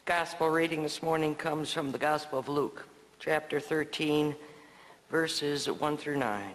Gospel reading this morning comes from the Gospel of Luke, chapter 13, verses 1 through 9.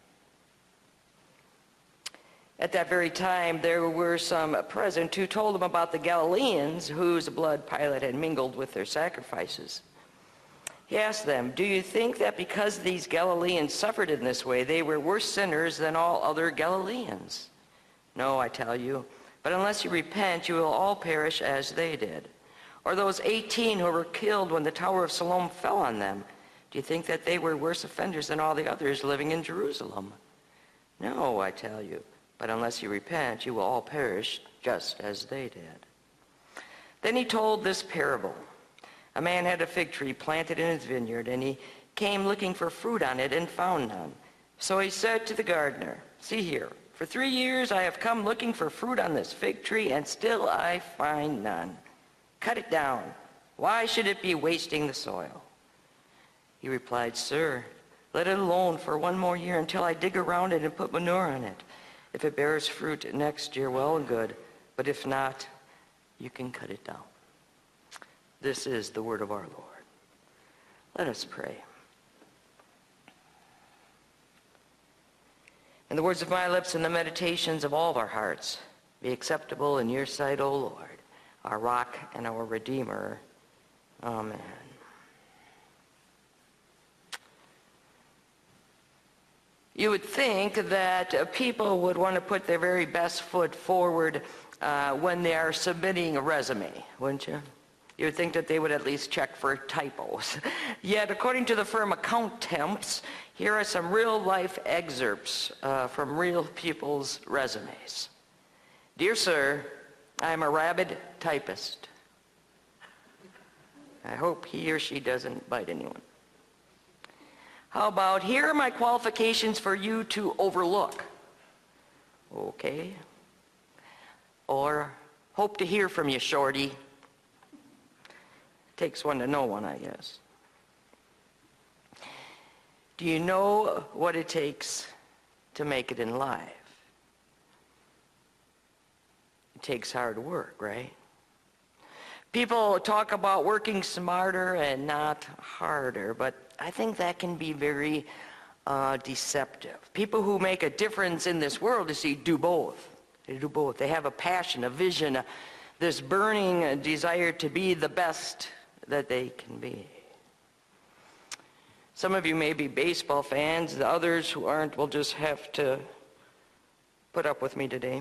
At that very time, there were some present who told him about the Galileans whose blood Pilate had mingled with their sacrifices. He asked them, "Do you think that because these Galileans suffered in this way, they were worse sinners than all other Galileans? No, I tell you, but unless you repent, you will all perish as they did. Or those 18 who were killed when the Tower of Siloam fell on them, do you think that they were worse offenders than all the others living in Jerusalem? No, I tell you, but unless you repent, you will all perish just as they did." Then he told this parable. A man had a fig tree planted in his vineyard, and he came looking for fruit on it and found none. So he said to the gardener, "See here, for 3 years I have come looking for fruit on this fig tree, and still I find none. Cut it down. Why should it be wasting the soil?" He replied, "Sir, let it alone for 1 more year until I dig around it and put manure on it. If it bears fruit next year, well and good. But if not, you can cut it down." This is the word of our Lord. Let us pray. And the words of my lips and the meditations of all of our hearts be acceptable in your sight, O Lord, our rock and our Redeemer. Amen. You would think that people would want to put their very best foot forward when they are submitting a resume, wouldn't you? You would think that they would at least check for typos. Yet, according to the firm Accountemps, here are some real-life excerpts from real people's resumes. "Dear sir, I am a rabid typist." I hope he or she doesn't bite anyone. How about, "Here are my qualifications for you to overlook." Okay. Or, "Hope to hear from you, shorty." Takes one to know one, I guess. Do you know what it takes to make it in life? It takes hard work, right? People talk about working smarter and not harder, but I think that can be very deceptive. People who make a difference in this world, you see, do both. They do both. They have a passion, a vision, this burning desire to be the best that they can be. Some of you may be baseball fans. The others who aren't will just have to put up with me today.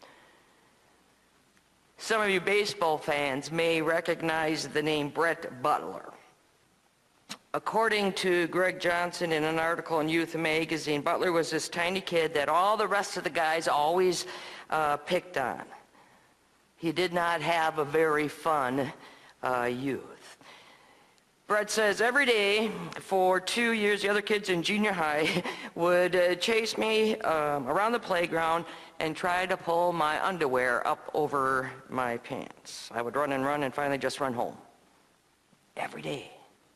Some of you baseball fans may recognize the name Brett Butler. According to Greg Johnson in an article in Youth Magazine, Butler was this tiny kid that all the rest of the guys always picked on. He did not have a very fun youth. Brett says, "Every day for 2 years, the other kids in junior high would chase me around the playground and try to pull my underwear up over my pants. I would run and finally just run home. Every day."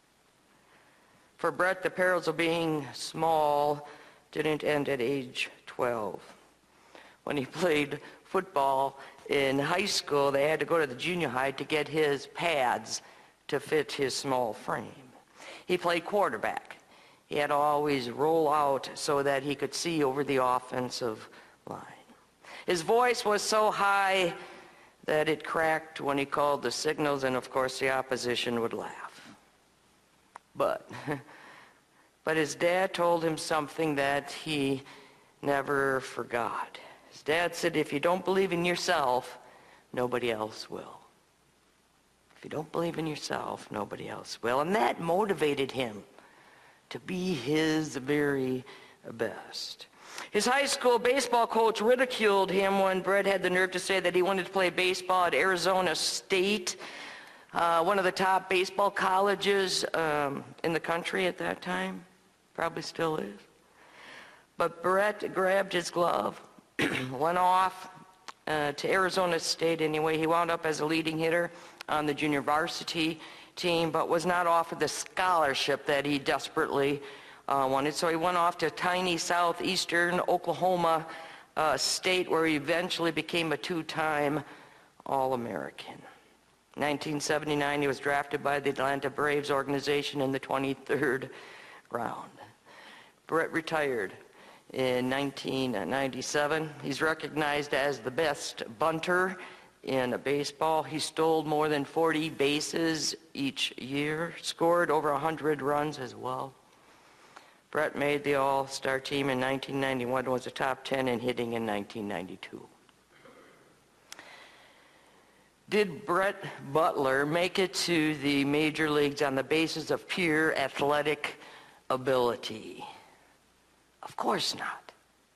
For Brett, the perils of being small didn't end at age 12. When he played football in high school, they had to go to the junior high to get his pads to fit his small frame. He played quarterback. He had to always roll out so that he could see over the offensive line. His voice was so high that it cracked when he called the signals, and of course the opposition would laugh. But his dad told him something that he never forgot. His dad said, "If you don't believe in yourself, nobody else will. If you don't believe in yourself, nobody else will." And that motivated him to be his very best. His high school baseball coach ridiculed him when Brett had the nerve to say that he wanted to play baseball at Arizona State, one of the top baseball colleges in the country at that time. Probably still is. But Brett grabbed his glove, went off to Arizona State anyway. He wound up as a leading hitter on the junior varsity team, but was not offered the scholarship that he desperately wanted. So he went off to tiny southeastern Oklahoma State, where he eventually became a 2-time All-American. 1979, he was drafted by the Atlanta Braves organization in the 23rd round. Brett retired in 1997. He's recognized as the best bunter in baseball. He stole more than 40 bases each year, scored over 100 runs as well. Brett made the All-Star team in 1991, was a top 10 in hitting in 1992. Did Brett Butler make it to the major leagues on the basis of pure athletic ability? Of course not.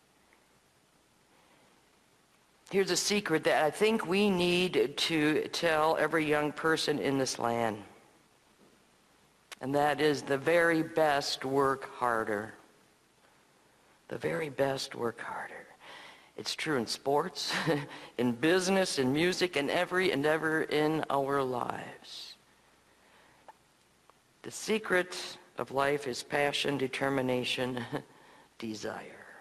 Here's a secret that I think we need to tell every young person in this land. And that is the very best work harder. The very best work harder. It's true in sports, in business, in music, and every endeavor in our lives. The secret of life is passion, determination, desire.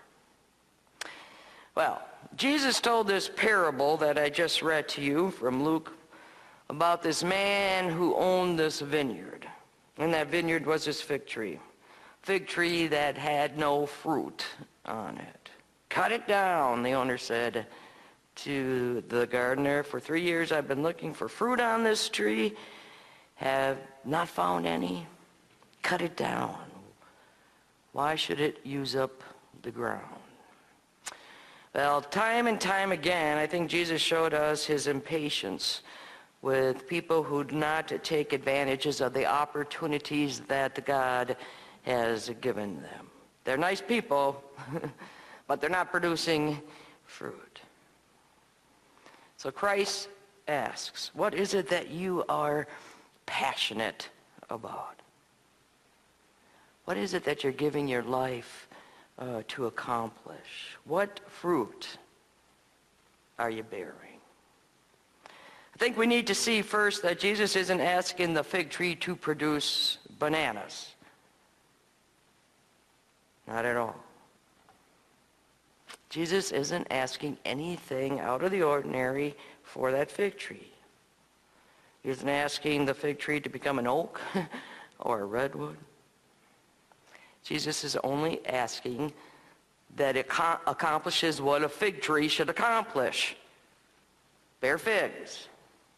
Well, Jesus told this parable that I just read to you from Luke about this man who owned this vineyard. And that vineyard was this fig tree that had no fruit on it. Cut it down, the owner said to the gardener. For 3 years I've been looking for fruit on this tree, have not found any. Cut it down. Why should it use up the ground? Well, time and time again, I think Jesus showed us his impatience with people who do not take advantages of the opportunities that God has given them. They're nice people, but they're not producing fruit. So Christ asks, what is it that you are passionate about? What is it that you're giving your life to accomplish? What fruit are you bearing? I think we need to see first that Jesus isn't asking the fig tree to produce bananas. Not at all. Jesus isn't asking anything out of the ordinary for that fig tree. He isn't asking the fig tree to become an oak or a redwood. Jesus is only asking that it accomplishes what a fig tree should accomplish. Bear figs.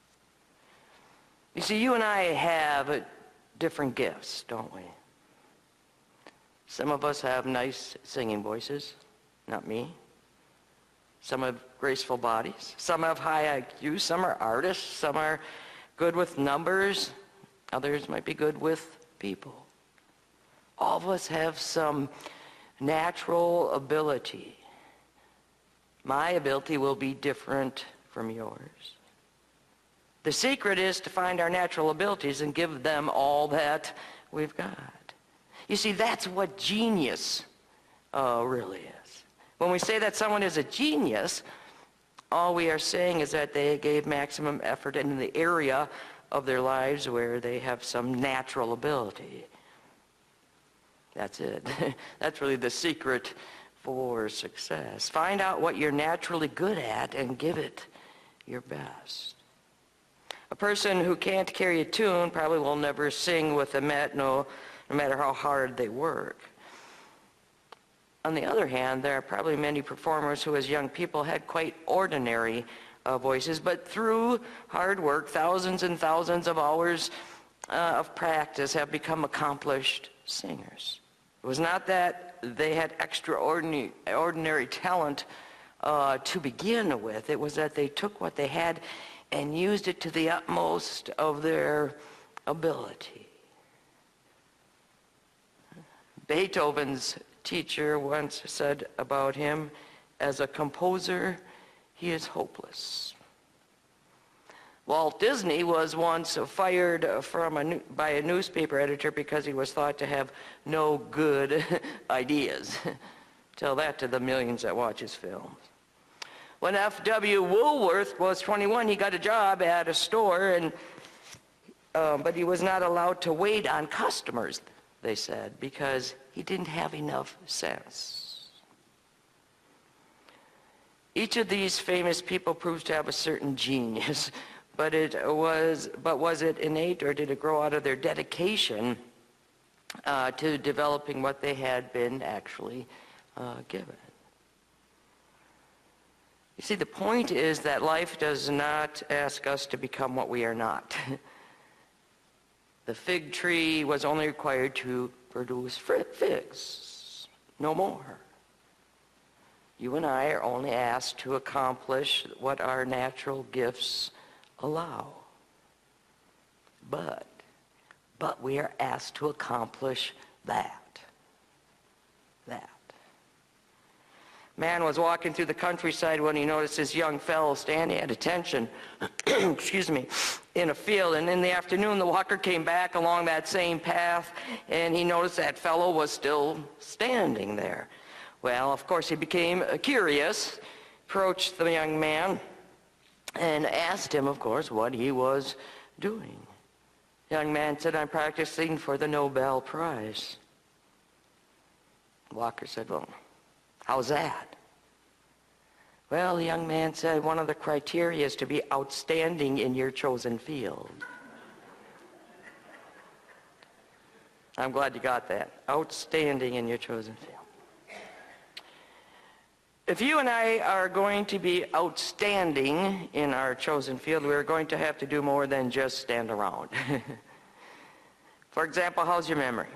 You see, you and I have different gifts, don't we? Some of us have nice singing voices. Not me. Some have graceful bodies. Some have high IQ. Some are artists. Some are good with numbers. Others might be good with people. All of us have some natural ability. My ability will be different from yours. The secret is to find our natural abilities and give them all that we've got. You see, that's what genius really is. When we say that someone is a genius, all we are saying is that they gave maximum effort in the area of their lives where they have some natural ability. That's it. That's really the secret for success. Find out what you're naturally good at and give it your best. A person who can't carry a tune probably will never sing with a Met, no matter how hard they work. On the other hand, there are probably many performers who as young people had quite ordinary voices, but through hard work, thousands and thousands of hours of practice have become accomplished singers. It was not that they had extraordinary talent to begin with. It was that they took what they had and used it to the utmost of their ability. Beethoven's teacher once said about him, as a composer, he is hopeless. Walt Disney was once fired by a newspaper editor because he was thought to have no good ideas. Tell that to the millions that watch his films. When F.W. Woolworth was 21, he got a job at a store, but he was not allowed to wait on customers, they said, because he didn't have enough sense. Each of these famous people proves to have a certain genius, but was it innate, or did it grow out of their dedication to developing what they had been actually given? You see, the point is that life does not ask us to become what we are not. The fig tree was only required to produce figs, no more. You and I are only asked to accomplish what our natural gifts allow. But we are asked to accomplish that. Man was walking through the countryside when he noticed this young fellow standing at attention, excuse me, in a field. And in the afternoon, the walker came back along that same path, and he noticed that fellow was still standing there. Well, of course, he became curious, approached the young man, and asked him, of course, what he was doing. The young man said, "I'm practicing for the Nobel Prize." Walker said, "Well, how's that?" Well, the young man said, "One of the criteria is to be outstanding in your chosen field." I'm glad you got that. Outstanding in your chosen field. If you and I are going to be outstanding in our chosen field, we're going to have to do more than just stand around. For example, how's your memory?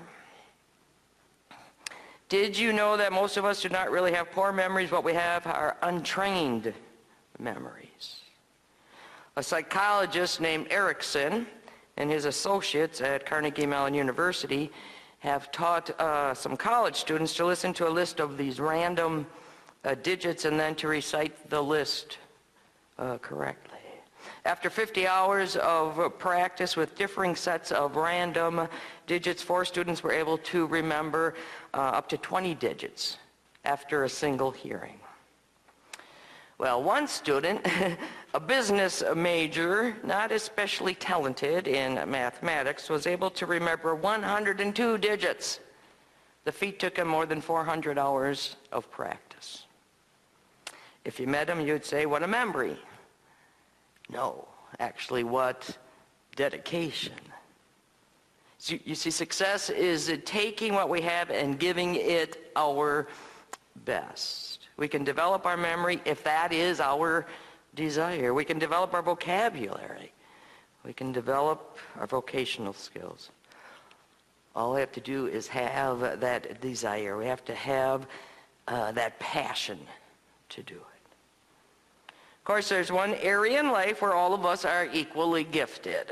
Did you know that most of us do not really have poor memories? What we have are untrained memories. A psychologist named Erickson and his associates at Carnegie Mellon University have taught some college students to listen to a list of these random digits and then to recite the list correctly. After 50 hours of practice with differing sets of random digits, 4 students were able to remember up to 20 digits after a single hearing. Well, one student, a business major, not especially talented in mathematics, was able to remember 102 digits. The feat took him more than 400 hours of practice. If you met him, you'd say, "What a memory." No, actually, what dedication. So you see, success is taking what we have and giving it our best. We can develop our memory if that is our desire. We can develop our vocabulary. We can develop our vocational skills. All we have to do is have that desire. We have to have that passion to do it. Of course, there's one area in life where all of us are equally gifted.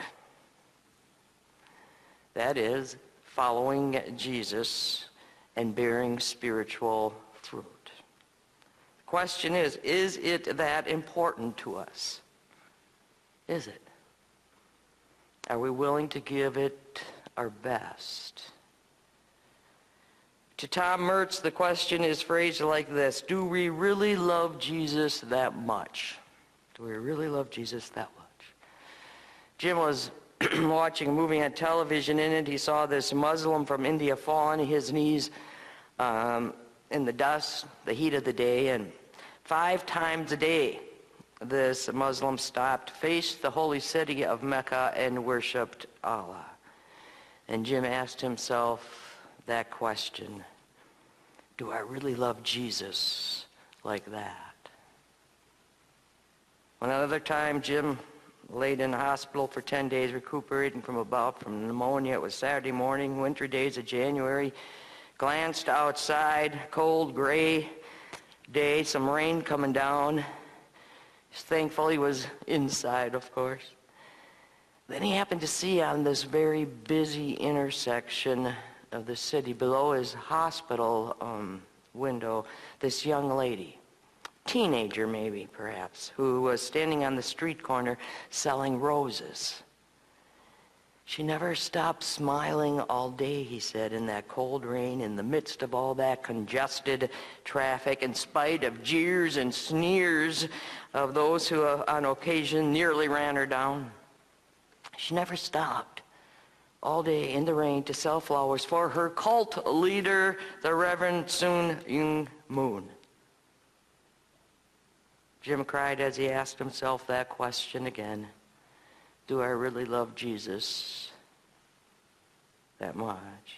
That is following Jesus and bearing spiritual fruit. The question is it that important to us? Is it? Are we willing to give it our best? To Tom Mertz, the question is phrased like this: do we really love Jesus that much? Do we really love Jesus that much? Jim was watching a movie on television. In it, he saw this Muslim from India fall on his knees in the dust, the heat of the day, and 5 times a day this Muslim stopped, faced the holy city of Mecca, and worshiped Allah. And Jim asked himself that question: do I really love Jesus like that? Another time, Jim laid in the hospital for 10 days recuperating from pneumonia. It was Saturday morning, winter days of January. Glanced outside, cold, gray day, some rain coming down. He's thankful he was inside, of course. Then he happened to see on this very busy intersection of the city, below his hospital window, this young lady, teenager maybe, perhaps, who was standing on the street corner selling roses. She never stopped smiling all day, he said, in that cold rain, in the midst of all that congested traffic, in spite of jeers and sneers of those who on occasion nearly ran her down. She never stopped all day in the rain to sell flowers for her cult leader, the Reverend Sun Myung Moon. Jim cried as he asked himself that question again. Do I really love Jesus that much?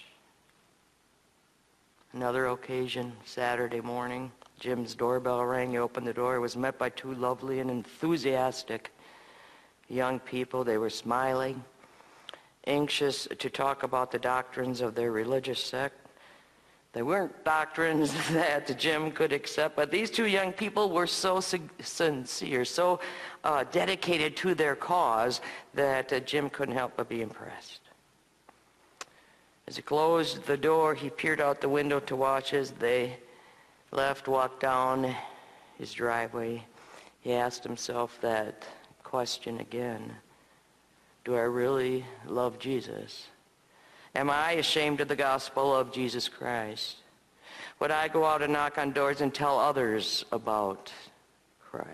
Another occasion, Saturday morning, Jim's doorbell rang. He opened the door. He was met by two lovely and enthusiastic young people. They were smiling, anxious to talk about the doctrines of their religious sect. They weren't doctrines that Jim could accept, but these two young people were so sincere, so dedicated to their cause that Jim couldn't help but be impressed. As he closed the door, he peered out the window to watch as they left, walked down his driveway. He asked himself that question again. Do I really love Jesus? Am I ashamed of the gospel of Jesus Christ? Would I go out and knock on doors and tell others about Christ?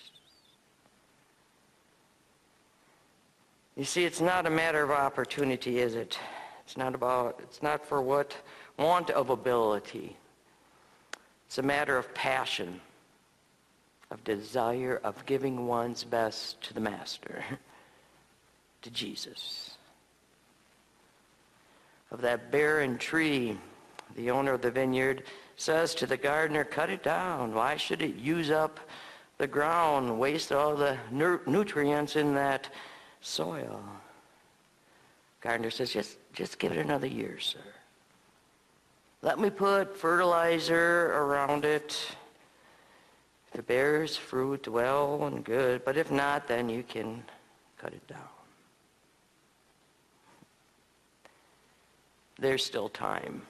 You see, it's not a matter of opportunity, is it? It's not for what want of ability. It's a matter of passion, of desire, of giving one's best to the Master, to Jesus. Of that barren tree, the owner of the vineyard says to the gardener, cut it down. Why should it use up the ground, waste all the nutrients in that soil? Gardener says, just give it another year, sir. Let me put fertilizer around it. If it bears fruit, well and good. But if not, then you can cut it down. There's still time.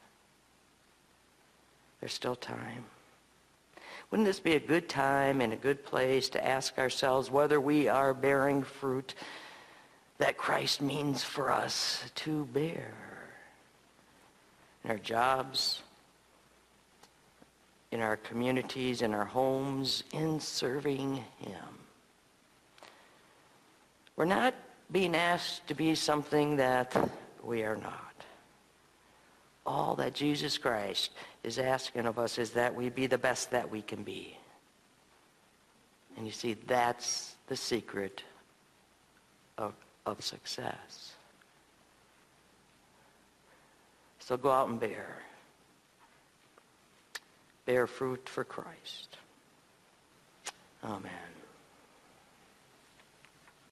There's still time. Wouldn't this be a good time and a good place to ask ourselves whether we are bearing fruit that Christ means for us to bear? In our jobs, in our communities, in our homes, in serving Him. We're not being asked to be something that we are not. All that Jesus Christ is asking of us is that we be the best that we can be. And you see, that's the secret of success. So go out and bear fruit for Christ. Amen.